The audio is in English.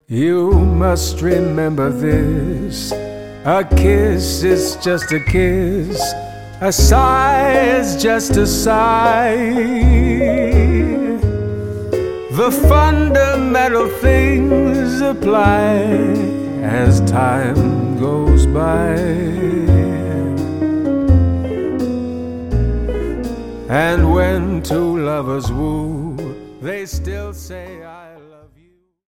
You must remember this. A kiss is just a kiss. A sigh is just a sigh. The fundamental things apply as time goes by. And when two lovers woo, they still say